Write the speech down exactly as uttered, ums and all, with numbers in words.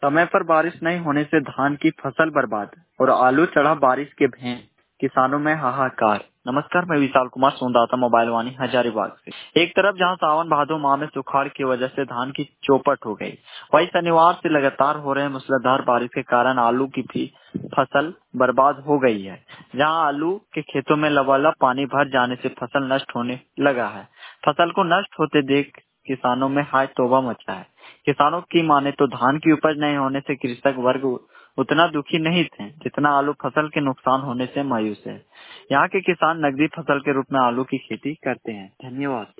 समय पर बारिश नहीं होने से धान की फसल बर्बाद और आलू चढ़ा बारिश के भें, किसानों में हाहाकार। नमस्कार, मैं विशाल कुमार सोनदाता मोबाइल वाणी हजारीबाग से। एक तरफ जहां सावन भादो माह में सुखाड़ की वजह से धान की चौपट हो गई, वहीं शनिवार से लगातार हो रहे मूसलाधार बारिश के कारण आलू की भी फसल बर्बाद हो गई है। जहां आलू के खेतों में लबालब पानी भर जाने से फसल नष्ट होने लगा है। फसल को नष्ट होते देख किसानों में हाय तौबा मचा है। किसानों की माने तो धान की उपज नहीं होने से कृषक वर्ग उतना दुखी नहीं थे जितना आलू फसल के नुकसान होने से मायूस है। यहाँ के किसान नकदी फसल के रूप में आलू की खेती करते हैं। धन्यवाद।